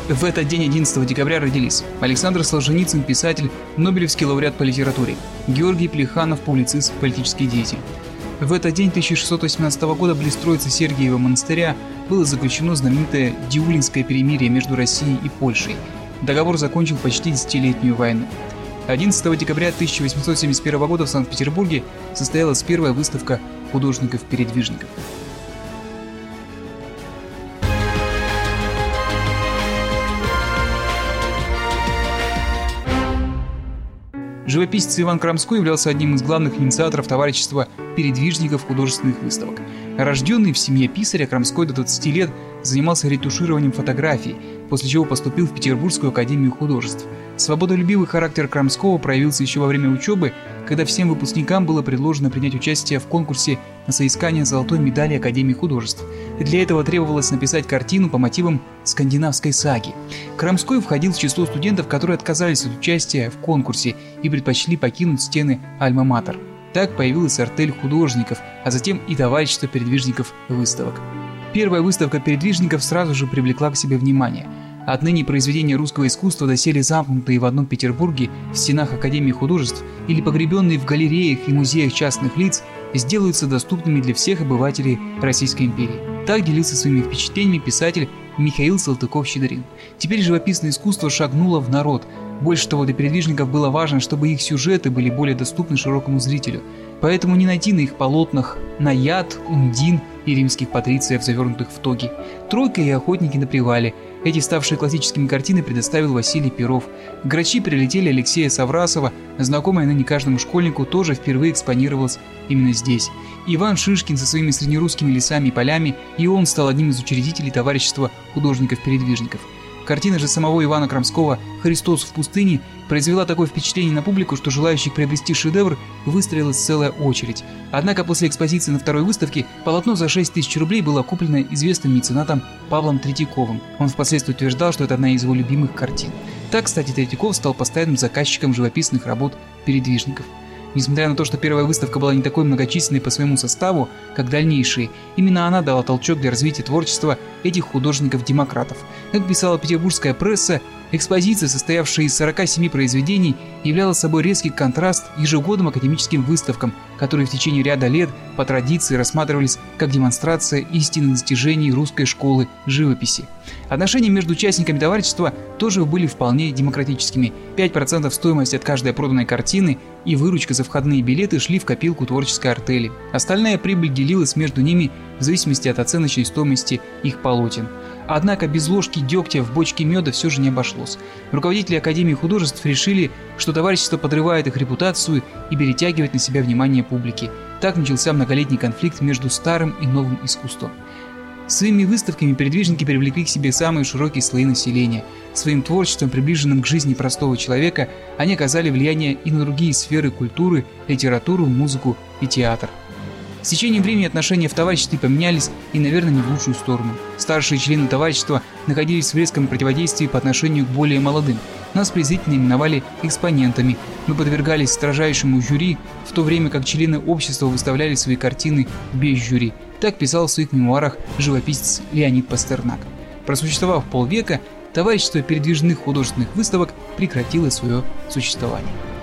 В этот день, 11 декабря, родились Александр Солженицын, писатель, Нобелевский лауреат по литературе, Георгий Плеханов, публицист, политический деятель. В этот день 1618 года близ Троицы Сергиева монастыря было заключено знаменитое Диулинское перемирие между Россией и Польшей. Договор закончил почти десятилетнюю войну. 11 декабря 1871 года в Санкт-Петербурге состоялась первая выставка художников-передвижников. Живописец Иван Крамской являлся одним из главных инициаторов товарищества передвижников художественных выставок. Рожденный в семье писаря, Крамской до 20 лет занимался ретушированием фотографий, после чего поступил в Петербургскую академию художеств. Свободолюбивый характер Крамского проявился еще во время учебы, когда всем выпускникам было предложено принять участие в конкурсе на соискание золотой медали Академии художеств. Для этого требовалось написать картину по мотивам скандинавской саги. Крамской входил в число студентов, которые отказались от участия в конкурсе и предпочли покинуть стены Альма-Матер. Так появилась артель художников, а затем и товарищество передвижников выставок. Первая выставка передвижников сразу же привлекла к себе внимание. Отныне произведения русского искусства, доселе замкнутые в одном Петербурге в стенах Академии художеств или погребенные в галереях и музеях частных лиц, сделаются доступными для всех обывателей Российской империи. Так делился своими впечатлениями писатель Михаил Салтыков-Щедрин. Теперь живописное искусство шагнуло в народ. Больше того, для передвижников было важно, чтобы их сюжеты были более доступны широкому зрителю. Поэтому не найти на их полотнах Наяд, Ундин и римских патрициев, завернутых в тоги. Тройка и охотники на привале. Эти ставшие классическими картины предоставил Василий Перов. Грачи прилетели Алексея Саврасова, знакомая ныне каждому школьнику, тоже впервые экспонировалась именно здесь. Иван Шишкин со своими среднерусскими лесами и полями, и он стал одним из учредителей товарищества художников-передвижников. Картина же самого Ивана Крамского «Христос в пустыне» произвела такое впечатление на публику, что желающих приобрести шедевр выстроилась целая очередь. Однако после экспозиции на второй выставке полотно за 6 тысяч рублей было куплено известным меценатом Павлом Третьяковым. Он впоследствии утверждал, что это одна из его любимых картин. Так, кстати, Третьяков стал постоянным заказчиком живописных работ передвижников. Несмотря на то, что первая выставка была не такой многочисленной по своему составу, как дальнейшие, именно она дала толчок для развития творчества этих художников-демократов. Как писала петербургская пресса, экспозиция, состоявшая из 47 произведений, являла собой резкий контраст ежегодным академическим выставкам, которые в течение ряда лет по традиции рассматривались как демонстрация истинных достижений русской школы живописи. Отношения между участниками товарищества тоже были вполне демократическими. 5% стоимости от каждой проданной картины и выручка за входные билеты шли в копилку творческой артели. Остальная прибыль делилась между ними в зависимости от оценочной стоимости их полотен. Однако без ложки дегтя в бочке меда все же не обошлось. Руководители Академии художеств решили, что товарищество подрывает их репутацию и перетягивает на себя внимание публики. Так начался многолетний конфликт между старым и новым искусством. Своими выставками передвижники привлекли к себе самые широкие слои населения. Своим творчеством, приближенным к жизни простого человека, они оказали влияние и на другие сферы культуры, литературу, музыку и театр. С течением времени отношения в товариществе поменялись и, наверное, не в лучшую сторону. Старшие члены товарищества находились в резком противодействии по отношению к более молодым. Нас презрительно именовали экспонентами. Мы подвергались строжайшему жюри, в то время как члены общества выставляли свои картины без жюри. Так писал в своих мемуарах живописец Леонид Пастернак. Просуществовав полвека, товарищество передвижных художественных выставок прекратило свое существование.